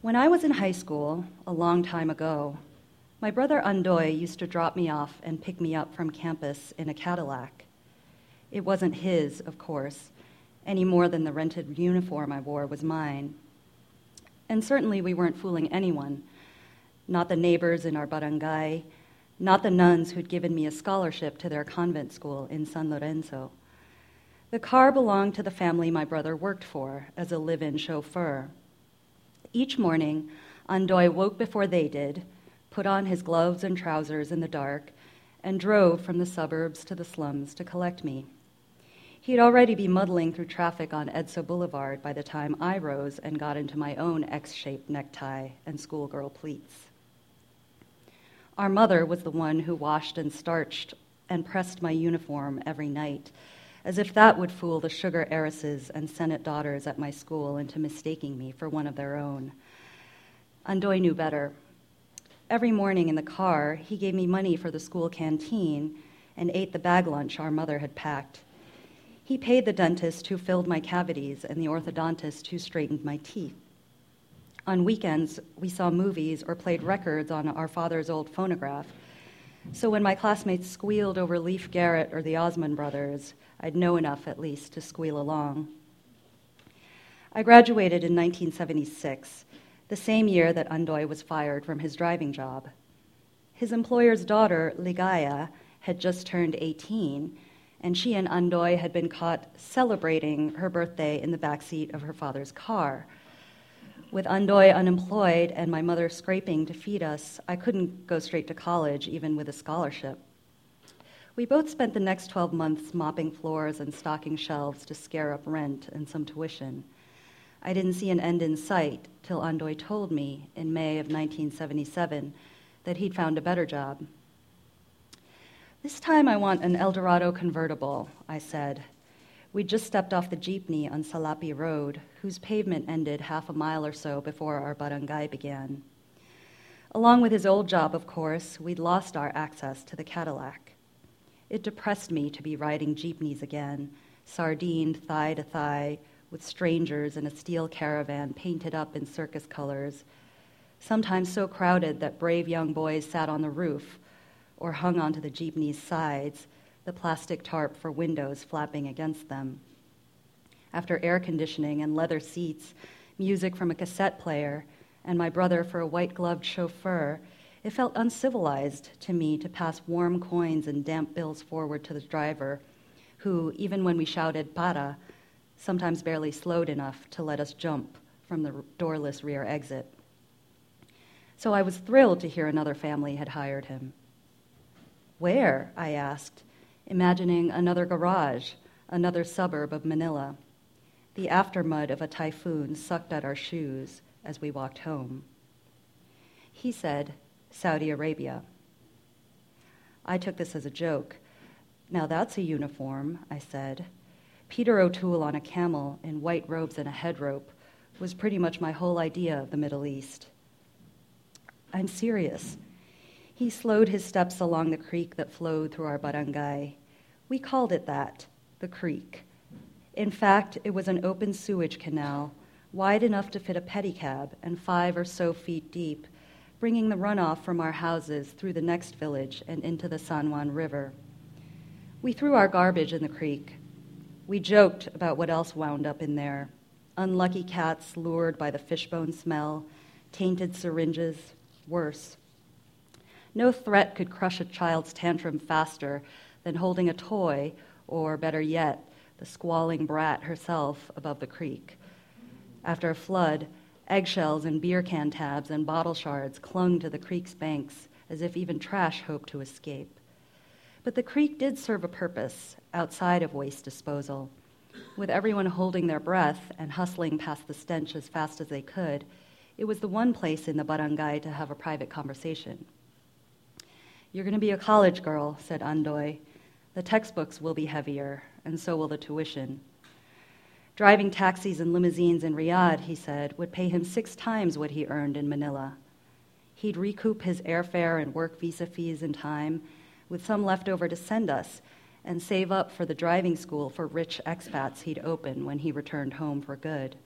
When I was in high school, a long time ago, my brother Andoy used to drop me off and pick me up from campus in a Cadillac. It wasn't his, of course, any more than the rented uniform I wore was mine. And certainly we weren't fooling anyone, not the neighbors in our barangay, not the nuns who'd given me a scholarship to their convent school in San Lorenzo. The car belonged to the family my brother worked for as a live-in chauffeur. Each morning, Andoy woke before they did, put on his gloves and trousers in the dark, and drove from the suburbs to the slums to collect me. He'd already be muddling through traffic on Edso Boulevard by the time I rose and got into my own X-shaped necktie and schoolgirl pleats. Our mother was the one who washed and starched and pressed my uniform every night, as if that would fool the sugar heiresses and Senate daughters at my school into mistaking me for one of their own. Andoy knew better. Every morning in the car, he gave me money for the school canteen and ate the bag lunch our mother had packed. He paid the dentist who filled my cavities and the orthodontist who straightened my teeth. On weekends, we saw movies or played records on our father's old phonograph. So when my classmates squealed over Leif Garrett or the Osmond Brothers, I'd know enough at least to squeal along. I graduated in 1976, the same year that Andoy was fired from his driving job. His employer's daughter, Ligaya, had just turned 18, and she and Andoy had been caught celebrating her birthday in the backseat of her father's car. With Andoy unemployed and my mother scraping to feed us, I couldn't go straight to college, even with a scholarship. We both spent the next 12 months mopping floors and stocking shelves to scare up rent and some tuition. I didn't see an end in sight till Andoy told me in May of 1977 that he'd found a better job. "This time I want an Eldorado convertible," I said. We'd just stepped off the jeepney on Salapi Road, whose pavement ended half a mile or so before our barangay began. Along with his old job, of course, we'd lost our access to the Cadillac. It depressed me to be riding jeepneys again, sardined thigh to thigh, with strangers in a steel caravan painted up in circus colors, sometimes so crowded that brave young boys sat on the roof or hung onto the jeepney's sides, the plastic tarp for windows flapping against them. After air conditioning and leather seats, music from a cassette player, and my brother for a white-gloved chauffeur, it felt uncivilized to me to pass warm coins and damp bills forward to the driver, who, even when we shouted "para," sometimes barely slowed enough to let us jump from the doorless rear exit. So I was thrilled to hear another family had hired him. "Where?" I asked, imagining another garage, another suburb of Manila. The aftermud of a typhoon sucked at our shoes as we walked home. He said, "Saudi Arabia." I took this as a joke. "Now that's a uniform," I said. Peter O'Toole on a camel in white robes and a head rope was pretty much my whole idea of the Middle East. "I'm serious." He slowed his steps along the creek that flowed through our barangay. We called it that, the creek. In fact, it was an open sewage canal, wide enough to fit a pedicab and 5 or so feet deep, bringing the runoff from our houses through the next village and into the San Juan River. We threw our garbage in the creek. We joked about what else wound up in there. Unlucky cats lured by the fishbone smell, tainted syringes, worse. No threat could crush a child's tantrum faster than holding a toy, or better yet, the squalling brat herself above the creek. After a flood, eggshells and beer can tabs and bottle shards clung to the creek's banks as if even trash hoped to escape. But the creek did serve a purpose outside of waste disposal. With everyone holding their breath and hustling past the stench as fast as they could, it was the one place in the barangay to have a private conversation. "You're going to be a college girl," said Andoy. "The textbooks will be heavier, and so will the tuition." Driving taxis and limousines in Riyadh, he said, would pay him 6 times what he earned in Manila. He'd recoup his airfare and work visa fees in time, with some left over to send us, and save up for the driving school for rich expats he'd open when he returned home for good.